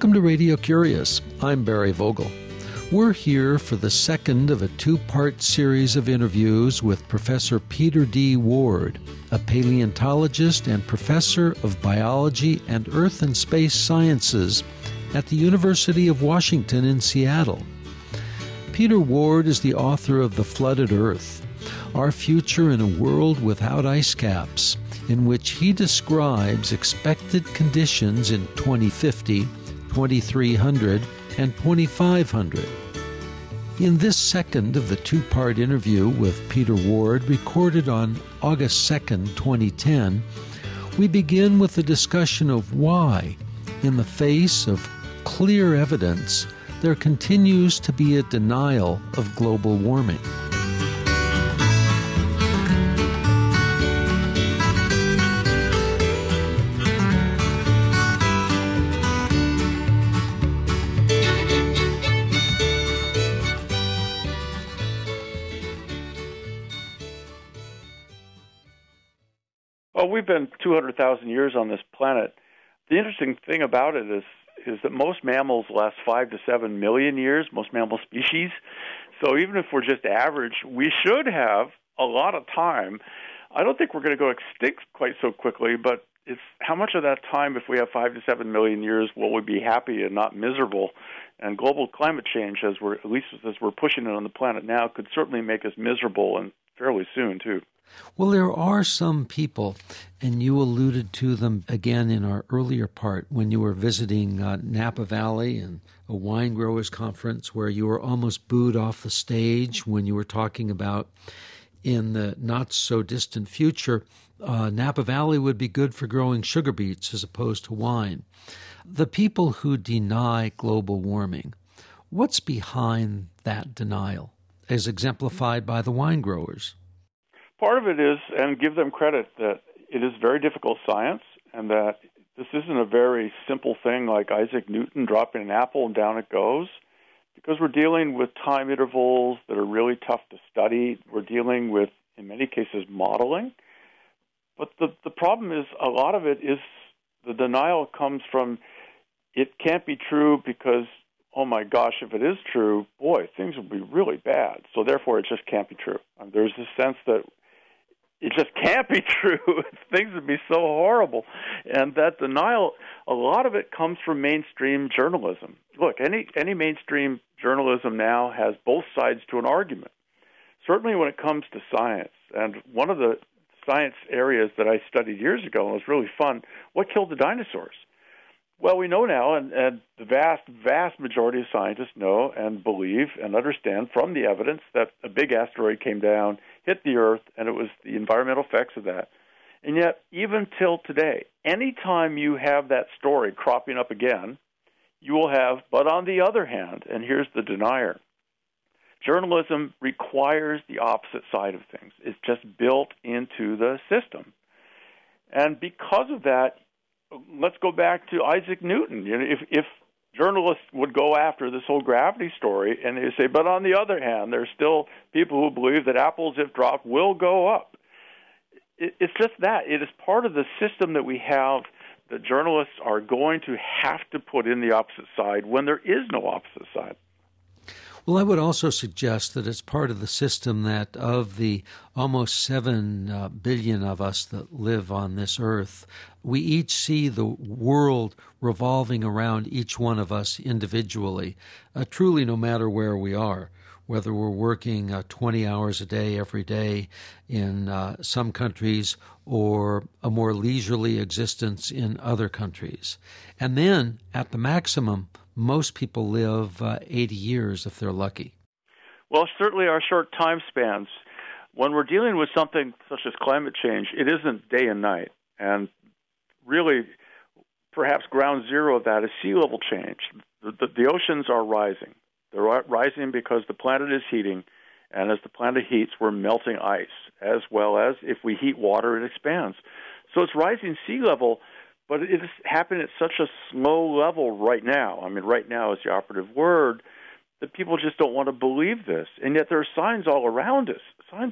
Welcome to Radio Curious. I'm Barry Vogel. We're here for the second of a two-part series of interviews with Professor Peter D. Ward, a paleontologist and professor of biology and earth and space sciences at the University of Washington in Seattle. Peter Ward is the author of The Flooded Earth, Our Future in a World Without Ice Caps, in which he describes expected conditions in 2050, 2300, and 2500. In this second of the two-part interview with Peter Ward, recorded on August 2nd, 2010, we begin with a discussion of why, in the face of clear evidence, there continues to be a denial of global warming. Well, we've been 200,000 years on this planet. The interesting thing about it is that most mammals last 5 to 7 million years, most mammal species. So even if we're just average, we should have a lot of time. I don't think we're going to go extinct quite so quickly, but it's how much of that time, if we have 5 to 7 million years, will we be happy and not miserable? And global climate change, as we're pushing it on the planet now, could certainly make us miserable, and fairly soon, too. Well, there are some people, and you alluded to them again in our earlier part when you were visiting Napa Valley and a wine growers conference where you were almost booed off the stage when you were talking about in the not-so-distant future, Napa Valley would be good for growing sugar beets as opposed to wine. The people who deny global warming, what's behind that denial, as exemplified by the wine growers? Part of it is, and give them credit, that it is very difficult science and that this isn't a very simple thing like Isaac Newton dropping an apple and down it goes, because we're dealing with time intervals that are really tough to study. We're dealing with, in many cases, modeling. But the problem is a lot of it is the denial comes from it can't be true because, oh my gosh, if it is true, boy, things will be really bad. So therefore, it just can't be true. There's this sense that it just can't be true. Things would be so horrible. And that denial, a lot of it comes from mainstream journalism. Look, any mainstream journalism now has both sides to an argument. Certainly when it comes to science. And one of the science areas that I studied years ago and was really fun, what killed the dinosaurs? Well, we know now, and the vast majority of scientists know and believe and understand from the evidence that a big asteroid came down, hit the Earth, and it was the environmental effects of that. And yet, even till today, anytime you have that story cropping up again, you will have, but on the other hand, and here's the denier, journalism requires the opposite side of things. It's just built into the system. And because of that, let's go back to Isaac Newton. You know, if journalists would go after this whole gravity story and they say, but on the other hand, there's still people who believe that apples, if dropped, will go up. It's just that. It is part of the system that we have that journalists are going to have to put in the opposite side when there is no opposite side. Well, I would also suggest that it's part of the system that of the almost 7 billion of us that live on this earth, we each see the world revolving around each one of us individually, truly no matter where we are, whether we're working 20 hours a day every day in some countries or a more leisurely existence in other countries. And then, at the maximum, most people live 80 years if they're lucky. Well, certainly our short time spans. When we're dealing with something such as climate change, it isn't day and night. And really, perhaps ground zero of that is sea level change. The oceans are rising. They're rising because the planet is heating, and as the planet heats, we're melting ice, as well as if we heat water, it expands. So it's rising sea level, but it is happening at such a slow level right now. I mean, right now is the operative word, that people just don't want to believe this. And yet there are signs all around us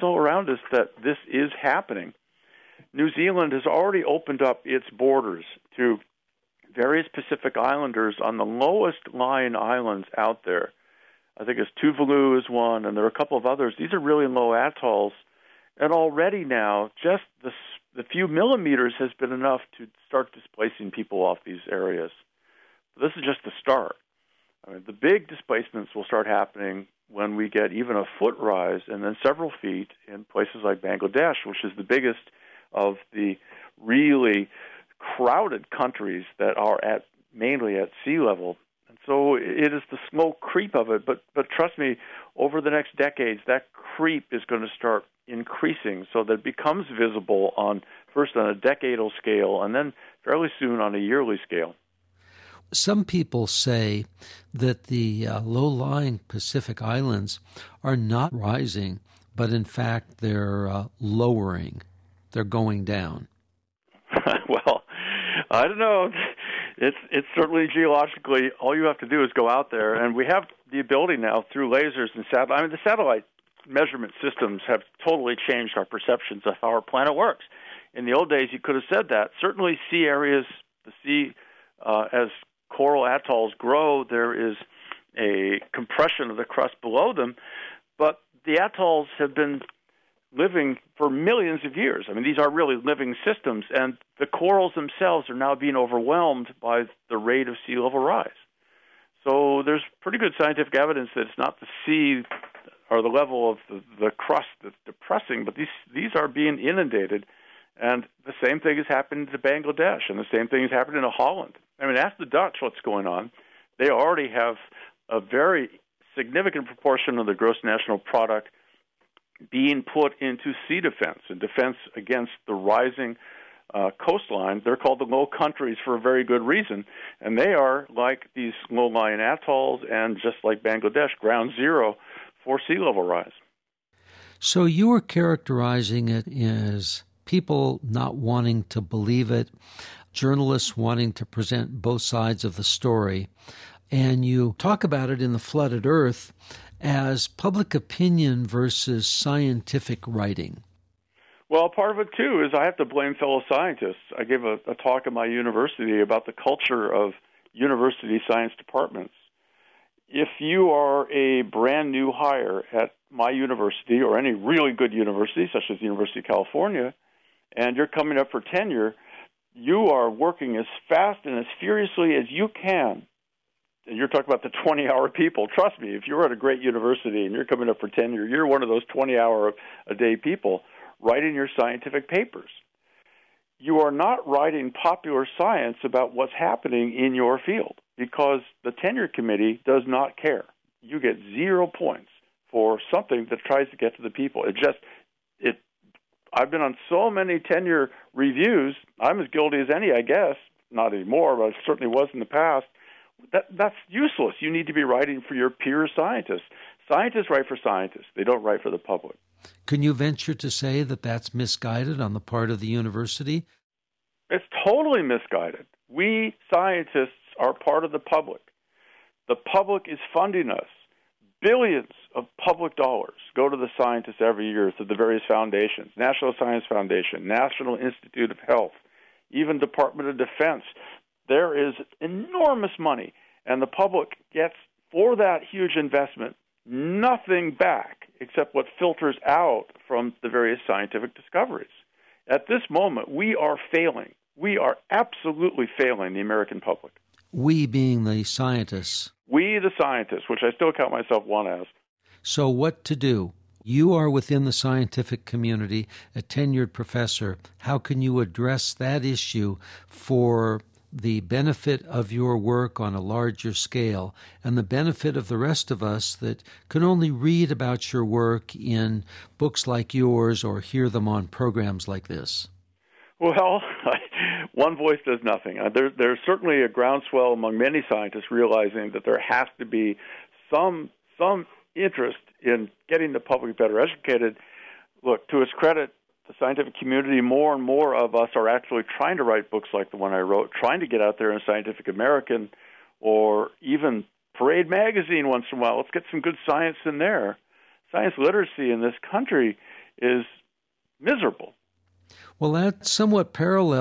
that this is happening. New Zealand has already opened up its borders to various Pacific Islanders on the lowest lying islands out there. I think it's Tuvalu is one, and there are a couple of others. These are really low atolls. And already now, just the few millimeters has been enough to start displacing people off these areas. This is just the start. I mean, the big displacements will start happening when we get even a foot rise and then several feet in places like Bangladesh, which is the biggest of the really crowded countries that are mainly at sea level. And so it is the slow creep of it. But trust me, over the next decades, that creep is going to start increasing so that it becomes visible first on a decadal scale and then fairly soon on a yearly scale. Some people say that the low-lying Pacific Islands are not rising, but in fact they're lowering. They're going down. Well, I don't know. It's certainly geologically, all you have to do is go out there, and we have the ability now through lasers and satellite. I mean, the satellite measurement systems have totally changed our perceptions of how our planet works. In the old days, you could have said that. Certainly sea areas, the sea, as coral atolls grow, there is a compression of the crust below them, but the atolls have been living for millions of years. I mean, these are really living systems, and the corals themselves are now being overwhelmed by the rate of sea level rise. So there's pretty good scientific evidence that it's not the sea or the level of the crust that's depressing, but these are being inundated. And the same thing is happening to Bangladesh, and the same thing is happening to Holland. I mean, ask the Dutch what's going on. They already have a very significant proportion of the gross national product being put into sea defense and defense against the rising coastline. They're called the low countries for a very good reason, and they are like these low-lying atolls and just like Bangladesh, ground zero for sea level rise. So you were characterizing it as people not wanting to believe it, journalists wanting to present both sides of the story, and you talk about it in The Flooded Earth as public opinion versus scientific writing. Well, part of it, too, is I have to blame fellow scientists. I gave a talk at my university about the culture of university science departments. If you are a brand new hire at my university or any really good university, such as the University of California, and you're coming up for tenure, you are working as fast and as furiously as you can. And you're talking about the 20-hour people. Trust me, if you're at a great university and you're coming up for tenure, you're one of those 20-hour-a-day people writing your scientific papers. You are not writing popular science about what's happening in your field because the tenure committee does not care. You get 0 points for something that tries to get to the people. I've been on so many tenure reviews. I'm as guilty as any, I guess. Not anymore, but I certainly was in the past. That's useless. You need to be writing for your peer scientists. Scientists write for scientists. They don't write for the public. Can you venture to say that that's misguided on the part of the university? It's totally misguided. We scientists are part of the public. The public is funding us. Billions of public dollars go to the scientists every year through the various foundations, National Science Foundation, National Institute of Health, even Department of Defense. There is enormous money, and the public gets, for that huge investment, nothing back except what filters out from the various scientific discoveries. At this moment, we are failing. We are absolutely failing the American public. We being the scientists. We, the scientists, which I still count myself one as. So what to do? You are within the scientific community, a tenured professor. How can you address that issue for the benefit of your work on a larger scale and the benefit of the rest of us that can only read about your work in books like yours or hear them on programs like this? Well, one voice does nothing. There's certainly a groundswell among many scientists realizing that there has to be some interest in getting the public better educated. Look, to its credit, the scientific community, more and more of us are actually trying to write books like the one I wrote, trying to get out there in Scientific American or even Parade Magazine once in a while. Let's get some good science in there. Science literacy in this country is miserable. Well, that's somewhat parallel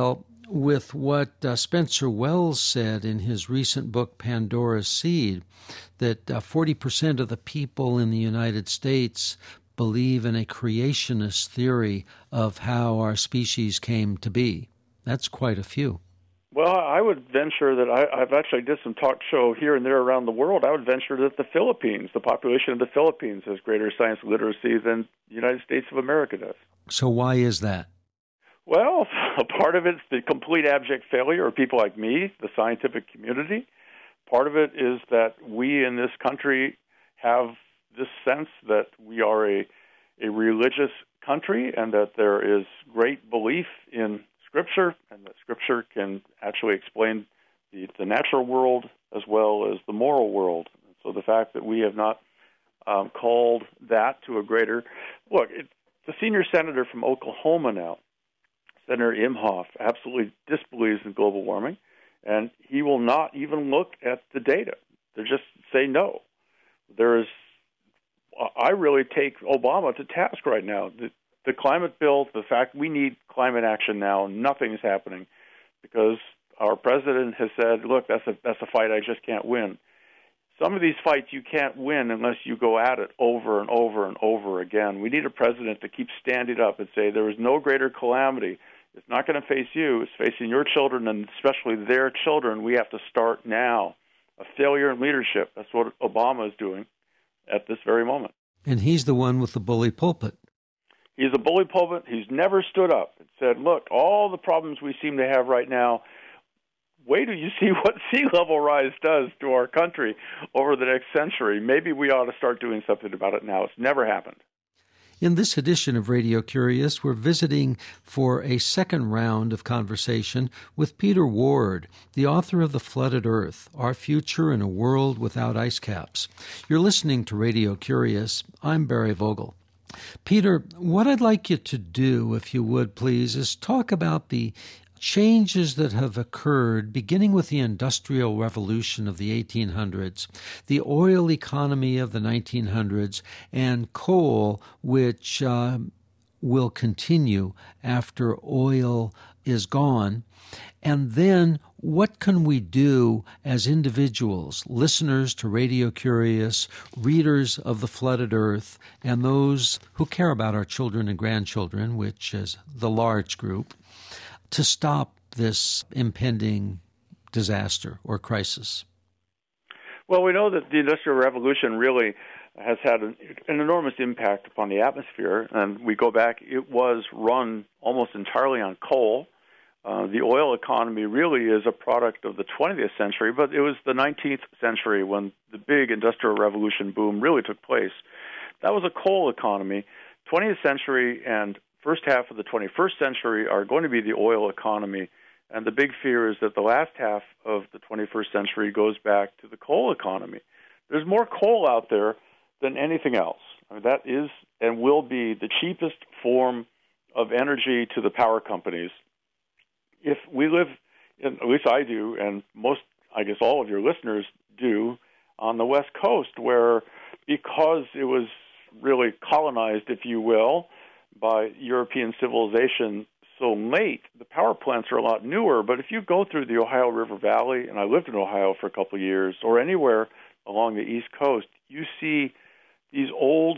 with what Spencer Wells said in his recent book, Pandora's Seed, that 40% of the people in the United States believe in a creationist theory of how our species came to be. That's quite a few. Well, I would venture that I've actually did some talk show here and there around the world. I would venture that the population of the Philippines has greater science literacy than the United States of America does. So why is that? Well, a part of it's the complete abject failure of people like me, the scientific community. Part of it is that we in this country have this sense that we are a religious country and that there is great belief in Scripture, and that Scripture can actually explain the natural world as well as the moral world. So the fact that we have not called that to a greater... Look, the senior senator from Oklahoma now, Senator Imhoff, absolutely disbelieves in global warming, and he will not even look at the data. They just say no. I really take Obama to task right now. The climate bill, the fact we need climate action now, nothing is happening because our president has said, look, that's a fight I just can't win. Some of these fights you can't win unless you go at it over and over and over again. We need a president to keep standing up and say there is no greater calamity. It's not going to face you. It's facing your children and especially their children. We have to start now. A failure in leadership. That's what Obama is doing at this very moment. And he's the one with the bully pulpit. He's a bully pulpit. He's never stood up and said, look, all the problems we seem to have right now, wait till you see what sea level rise does to our country over the next century. Maybe we ought to start doing something about it now. It's never happened. In this edition of Radio Curious, we're visiting for a second round of conversation with Peter Ward, the author of The Flooded Earth, Our Future in a World Without Ice Caps. You're listening to Radio Curious. I'm Barry Vogel. Peter, what I'd like you to do, if you would please, is talk about the changes that have occurred beginning with the Industrial Revolution of the 1800s, the oil economy of the 1900s, and coal, which will continue after oil is gone. And then what can we do as individuals, listeners to Radio Curious, readers of The Flooded Earth, and those who care about our children and grandchildren, which is the large group, to stop this impending disaster or crisis? Well, we know that the Industrial Revolution really has had an enormous impact upon the atmosphere, and we go back, it was run almost entirely on coal. The oil economy really is a product of the 20th century, but it was the 19th century when the big Industrial Revolution boom really took place. That was a coal economy. 20th century and first half of the 21st century are going to be the oil economy, and the big fear is that the last half of the 21st century goes back to the coal economy. There's more coal out there than anything else. I mean, that is and will be the cheapest form of energy to the power companies. If we live, at least I do, and most, I guess all of your listeners do, on the West Coast, where because it was really colonized, if you will, by European civilization so late, the power plants are a lot newer. But if you go through the Ohio River Valley, and I lived in Ohio for a couple of years, or anywhere along the East Coast, you see these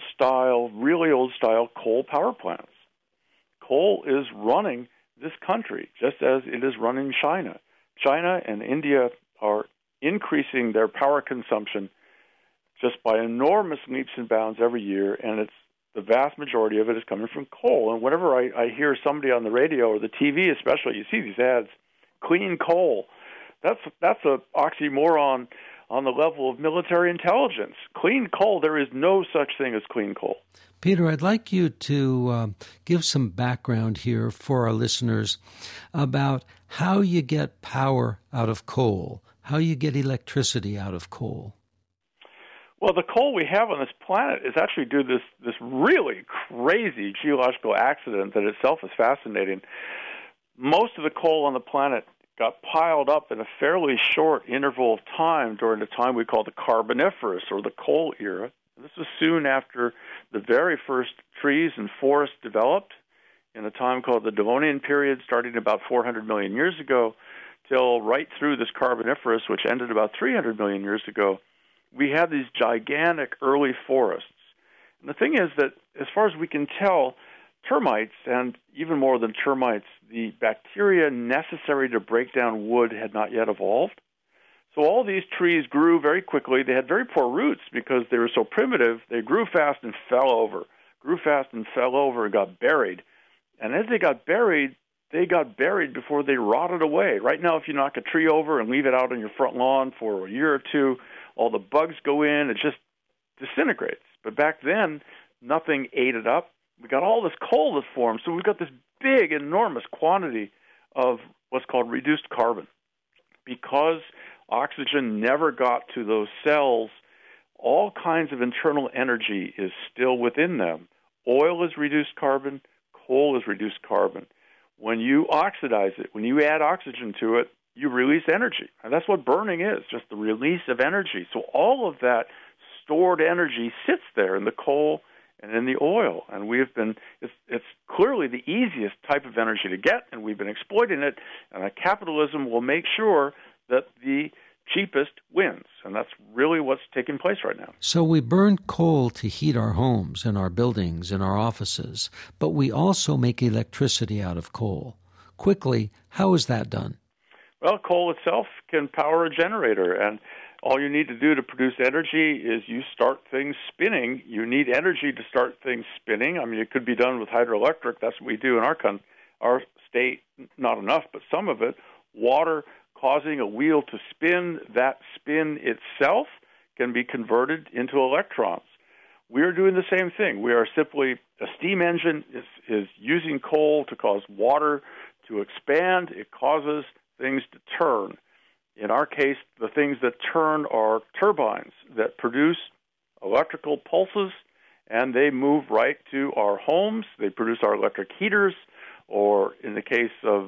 really old-style coal power plants. Coal is running this country, just as it is running China. China and India are increasing their power consumption just by enormous leaps and bounds every year, and the vast majority of it is coming from coal. And whenever I hear somebody on the radio or the TV especially, you see these ads, clean coal. That's an oxymoron on the level of military intelligence. Clean coal, there is no such thing as clean coal. Peter, I'd like you to give some background here for our listeners about how you get power out of coal, how you get electricity out of coal. Well, the coal we have on this planet is actually due to this really crazy geological accident that itself is fascinating. Most of the coal on the planet got piled up in a fairly short interval of time during the time we call the Carboniferous, or the coal era. This was soon after the very first trees and forests developed in a time called the Devonian period, starting about 400 million years ago, till right through this Carboniferous, which ended about 300 million years ago, we had these gigantic early forests. And the thing is that, as far as we can tell, termites, and even more than termites, the bacteria necessary to break down wood had not yet evolved. So all these trees grew very quickly. They had very poor roots because they were so primitive. They grew fast and fell over, and got buried. And as they got buried before they rotted away. Right now, if you knock a tree over and leave it out on your front lawn for a year or two, all the bugs go in, it just disintegrates. But back then, nothing ate it up. We got all this coal that formed, so we've got this big, enormous quantity of what's called reduced carbon. Because oxygen never got to those cells, all kinds of internal energy is still within them. Oil is reduced carbon, coal is reduced carbon. When you oxidize it, when you add oxygen to it, you release energy. And that's what burning is, just the release of energy. So all of that stored energy sits there in the coal and in the oil. And it's clearly the easiest type of energy to get, and we've been exploiting it. And capitalism will make sure that the cheapest wins. And that's really what's taking place right now. So we burn coal to heat our homes and our buildings and our offices, but we also make electricity out of coal. Quickly, how is that done? Well, coal itself can power a generator, and all you need to do to produce energy is you start things spinning. You need energy to start things spinning. I mean, it could be done with hydroelectric. That's what we do in our state. Not enough, but some of it. Water causing a wheel to spin. That spin itself can be converted into electrons. We're doing the same thing. We are simply, a steam engine is using coal to cause water to expand. It causes things to turn. In our case, the things that turn are turbines that produce electrical pulses, and they move right to our homes. They produce our electric heaters, or in the case of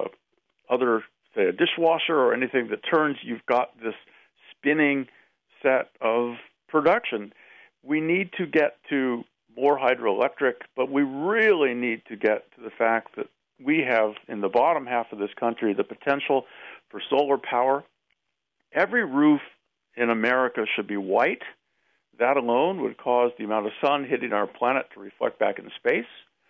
other, say, a dishwasher or anything that turns, you've got this spinning set of production. We need to get to more hydroelectric, but we really need to get to the fact that we have, in the bottom half of this country, the potential for solar power. Every roof in America should be white. That alone would cause the amount of sun hitting our planet to reflect back into space.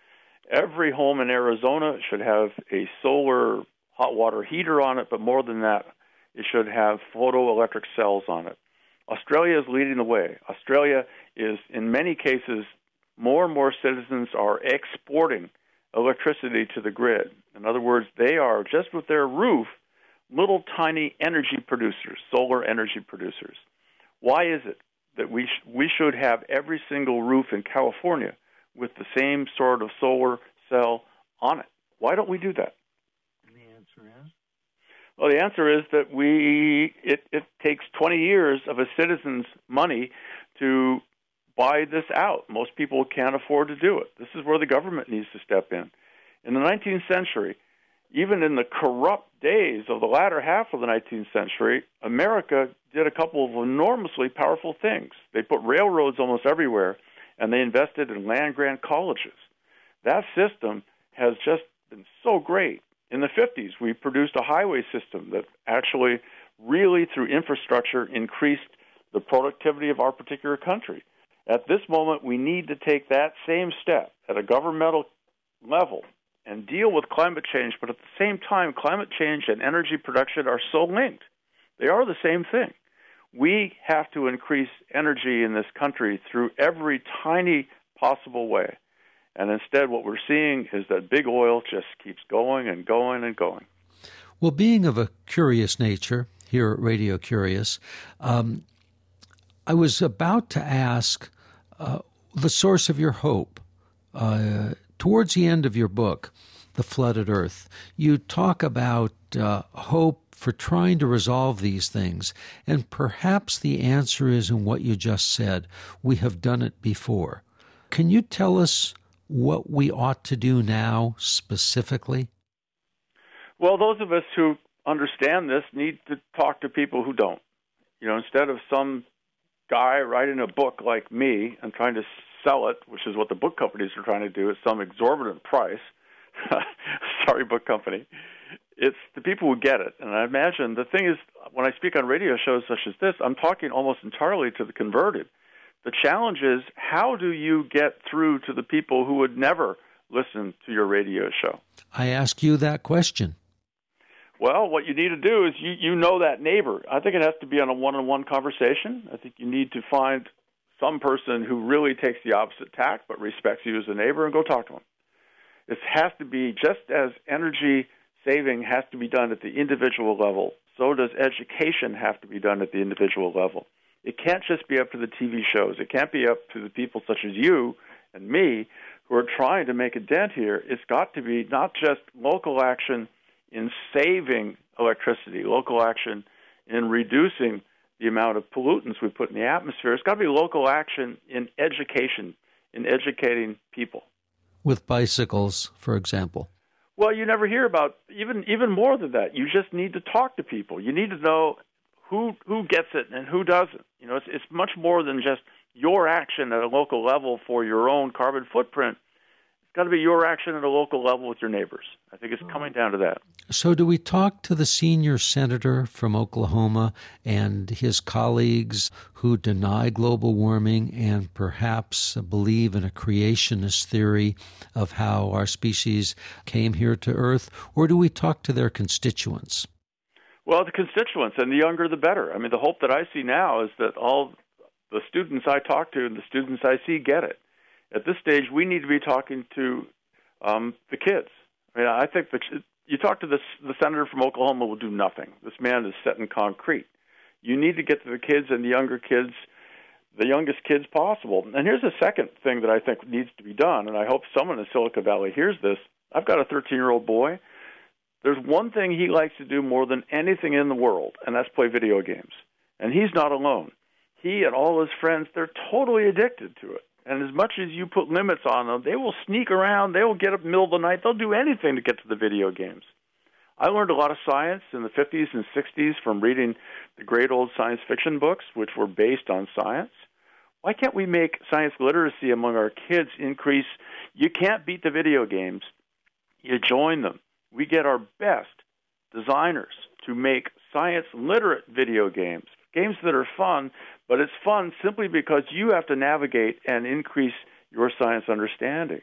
Every home in Arizona should have a solar hot water heater on it, but more than that, it should have photoelectric cells on it. Australia is leading the way. Australia is, in many cases, more and more citizens are exporting electricity to the grid. In other words, they are, just with their roof, little tiny energy producers, solar energy producers. Why is it that we should have every single roof in California with the same sort of solar cell on it? Why don't we do that? And the answer is? Well, the answer is that it takes 20 years of a citizen's money to buy this out. Most people can't afford to do it. This is where the government needs to step in. In the 19th century, even in the corrupt days of the latter half of the 19th century, America did a couple of enormously powerful things. They put railroads almost everywhere, and they invested in land-grant colleges. That system has just been so great. In the 50s, we produced a highway system that actually really, through infrastructure, increased the productivity of our particular country. At this moment, we need to take that same step at a governmental level and deal with climate change, but at the same time, climate change and energy production are so linked. They are the same thing. We have to increase energy in this country through every tiny possible way. And instead, what we're seeing is that big oil just keeps going and going and going. Well, being of a curious nature here at Radio Curious, I was about to ask the source of your hope. Towards the end of your book, The Flooded Earth, you talk about hope for trying to resolve these things, and perhaps the answer is in what you just said. We have done it before. Can you tell us what we ought to do now specifically? Well, those of us who understand this need to talk to people who don't. You know, instead of some guy writing a book like me and trying to sell it, which is what the book companies are trying to do at some exorbitant price, sorry, book company. It's the people who get it. And I imagine the thing is, when I speak on radio shows such as this, I'm talking almost entirely to the converted. The challenge is, how do you get through to the people who would never listen to your radio show? I ask you that question. Well, what you need to do is you know that neighbor. I think it has to be on a one-on-one conversation. I think you need to find some person who really takes the opposite tack but respects you as a neighbor and go talk to them. It has to be, just as energy saving has to be done at the individual level, so does education have to be done at the individual level. It can't just be up to the TV shows. It can't be up to the people such as you and me who are trying to make a dent here. It's got to be not just local action in saving electricity, local action in reducing the amount of pollutants we put in the atmosphere. It's got to be local action in education, in educating people. With bicycles, for example. Well, you never hear about even more than that. You just need to talk to people. You need to know who gets it and who doesn't. You know, it's much more than just your action at a local level for your own carbon footprint. It's got to be your action at a local level with your neighbors. I think it's coming down to that. So do we talk to the senior senator from Oklahoma and his colleagues who deny global warming and perhaps believe in a creationist theory of how our species came here to Earth? Or do we talk to their constituents? Well, the constituents, and the younger the better. I mean, the hope that I see now is that all the students I talk to and the students I see get it. At this stage, we need to be talking to the kids. I mean, I think you talk to the senator from Oklahoma will do nothing. This man is set in concrete. You need to get to the kids and the younger kids, the youngest kids possible. And here's a second thing that I think needs to be done, and I hope someone in Silicon Valley hears this. I've got a 13-year-old boy. There's one thing he likes to do more than anything in the world, and that's play video games. And he's not alone. He and all his friends, they're totally addicted to it. And as much as you put limits on them, they will sneak around. They will get up in the middle of the night. They'll do anything to get to the video games. I learned a lot of science in the 50s and 60s from reading the great old science fiction books, which were based on science. Why can't we make science literacy among our kids increase? You can't beat the video games. You join them. We get our best designers to make science-literate video games, games that are fun, but it's fun simply because you have to navigate and increase your science understanding.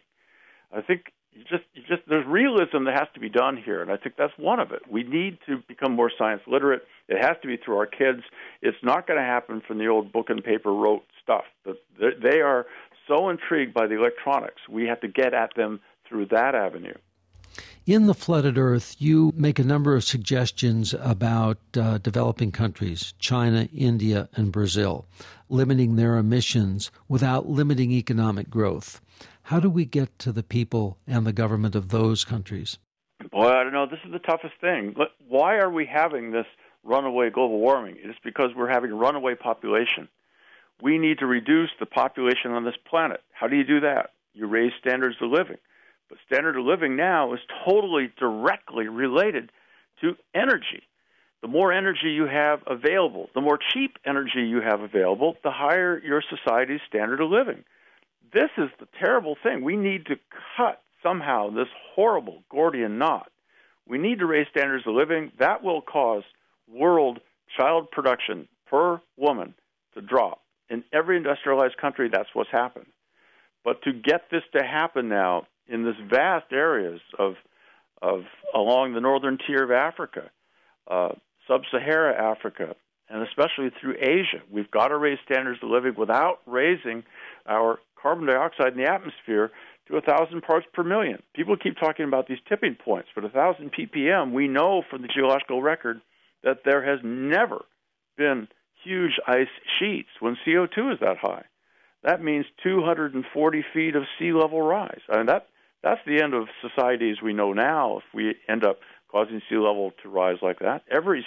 I think there's realism that has to be done here, and I think that's one of it. We need to become more science literate. It has to be through our kids. It's not going to happen from the old book and paper rote stuff. They are so intrigued by the electronics. We have to get at them through that avenue. In The Flooded Earth, you make a number of suggestions about developing countries, China, India, and Brazil, limiting their emissions without limiting economic growth. How do we get to the people and the government of those countries? Boy, I don't know. This is the toughest thing. Why are we having this runaway global warming? It's because we're having runaway population. We need to reduce the population on this planet. How do you do that? You raise standards of living. But standard of living now is totally directly related to energy. The more energy you have available, the more cheap energy you have available, the higher your society's standard of living. This is the terrible thing. We need to cut somehow this horrible Gordian knot. We need to raise standards of living. That will cause world child production per woman to drop. In every industrialized country, that's what's happened. But to get this to happen now, in this vast areas of along the northern tier of Africa, sub-Saharan Africa, and especially through Asia, we've got to raise standards of living without raising our carbon dioxide in the atmosphere to 1,000 parts per million. People keep talking about these tipping points, but 1,000 ppm, we know from the geological record that there has never been huge ice sheets when CO2 is that high. That means 240 feet of sea level rise. I mean, that's the end of society as we know now if we end up causing sea level to rise like that.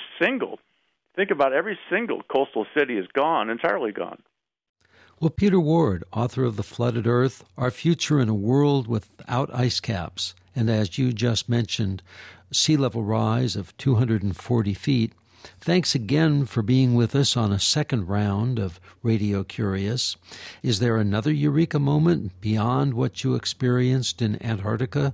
Think about every single coastal city is gone, entirely gone. Well, Peter Ward, author of The Flooded Earth, Our Future in a World Without Ice Caps, and as you just mentioned, sea level rise of 240 feet, thanks again for being with us on a second round of Radio Curious. Is there another eureka moment beyond what you experienced in Antarctica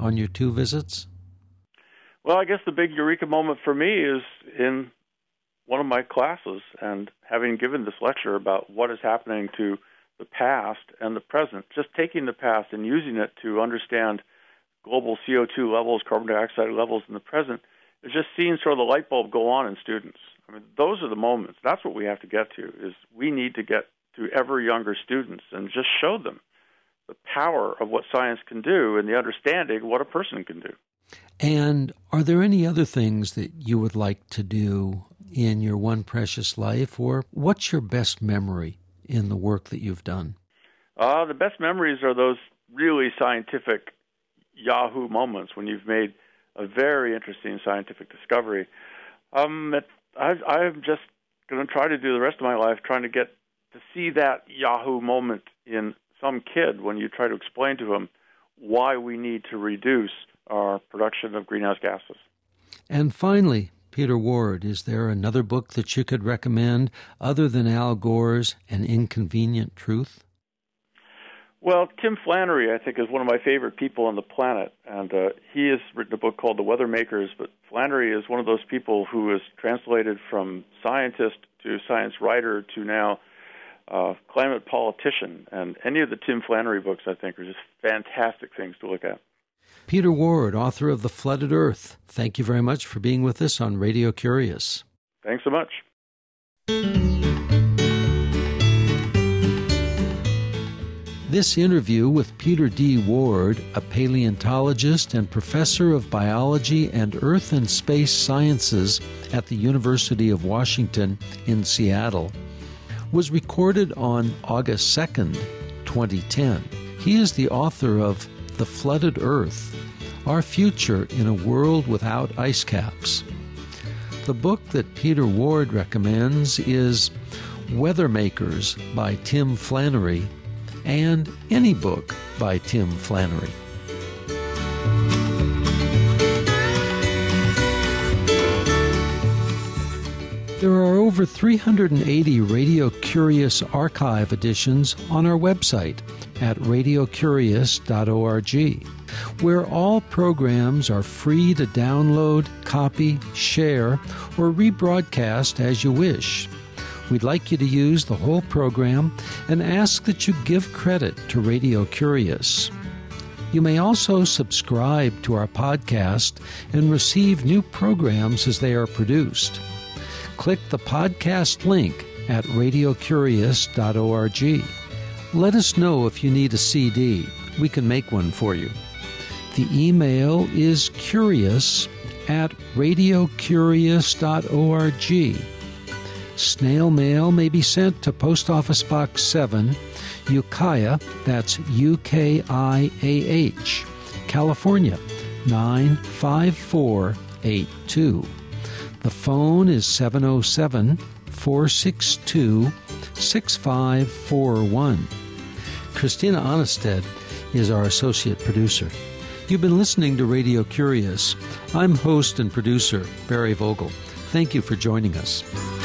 on your 2 visits? Well, I guess the big eureka moment for me is in one of my classes and having given this lecture about what is happening to the past and the present, just taking the past and using it to understand global CO2 levels, carbon dioxide levels in the present, is just seeing sort of the light bulb go on in students. I mean, those are the moments. That's what we have to get to, is we need to get to ever younger students and just show them the power of what science can do and the understanding of what a person can do. And are there any other things that you would like to do in your one precious life, or what's your best memory in the work that you've done? The best memories are those really scientific Yahoo moments when you've made a very interesting scientific discovery. I'm just going to try to do the rest of my life trying to get to see that Yahoo moment in some kid when you try to explain to him why we need to reduce our production of greenhouse gases. And finally, Peter Ward, is there another book that you could recommend other than Al Gore's An Inconvenient Truth? Well, Tim Flannery, I think, is one of my favorite people on the planet, and he has written a book called The Weather Makers, but Flannery is one of those people who is translated from scientist to science writer to now climate politician, and any of the Tim Flannery books, I think, are just fantastic things to look at. Peter Ward, author of The Flooded Earth, thank you very much for being with us on Radio Curious. Thanks so much. This interview with Peter D. Ward, a paleontologist and professor of biology and earth and space sciences at the University of Washington in Seattle, was recorded on August 2nd, 2010. He is the author of The Flooded Earth, Our Future in a World Without Ice Caps. The book that Peter Ward recommends is Weather Makers by Tim Flannery, and any book by Tim Flannery. There are over 380 Radio Curious archive editions on our website at radiocurious.org, where all programs are free to download, copy, share, or rebroadcast as you wish. We'd like you to use the whole program and ask that you give credit to Radio Curious. You may also subscribe to our podcast and receive new programs as they are produced. Click the podcast link at radiocurious.org. Let us know if you need a CD. We can make one for you. The email is curious@radiocurious.org. Snail mail may be sent to Post Office Box 7, Ukiah, that's UKIAH, California, 95482. The phone is 707-462-6541. Christina Onnested is our associate producer. You've been listening to Radio Curious. I'm host and producer Barry Vogel. Thank you for joining us.